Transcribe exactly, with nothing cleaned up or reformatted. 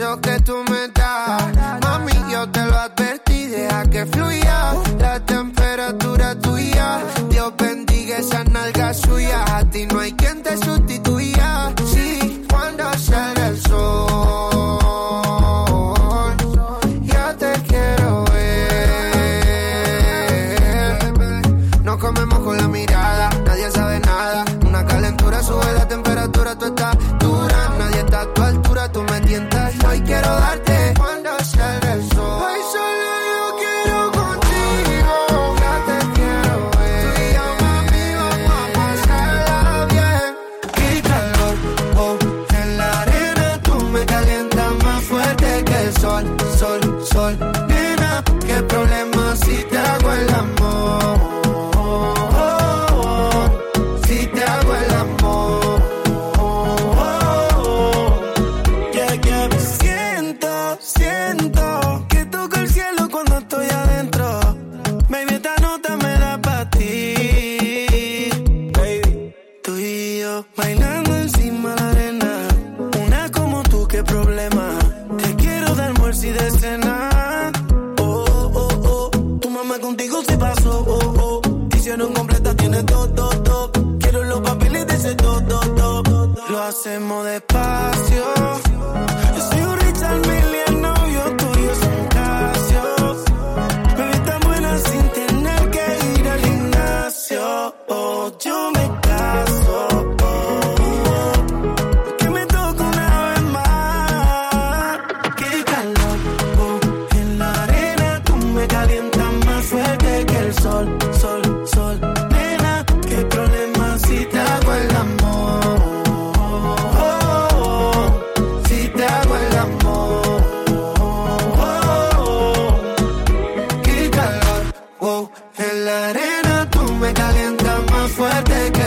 besos que tú me das. Mami, yo te lo advertí, deja que fluya la temperatura tuya. Dios bendiga esa nalga suya. A ti no hay quien te sustituya. Sí, cuando sale el sol, ya te quiero ver. Nos comemos con la mirada, nadie sabe nada. Una calentura sube la temperatura, tú estás dura. Nadie está a tu altura, tú me tientas. Hoy quiero darte cuando sale el sol. Hoy solo yo quiero contigo, ya te quiero ver. Tú y yo, mami, vamos a pasarla bien. Qué calor, oh, en la arena tú me calientas más fuerte que el sol, sol, sol. Nena, qué problema si te hago el amor. Bailando encima de la arena, una como tú, qué problema. Te quiero dar almuerzo y de cena. Oh, oh, oh, tu mamá contigo se pasó. Oh, oh, te hicieron completa, tienes todo, todo, todo. Quiero los papeles de ese todo, todo, todo. Lo hacemos despacio. Yo soy un Richard Mille, el novio tuyo es un Casio. Bebé tan buena sin tener que ir al gimnasio. Oh, yo me caso. Sol, sol, sol, nena, qué problema si te hago el amor. Oh, oh, oh, si te hago el amor. Oh, oh, qué calor, oh, en la arena tú me calientas más fuerte que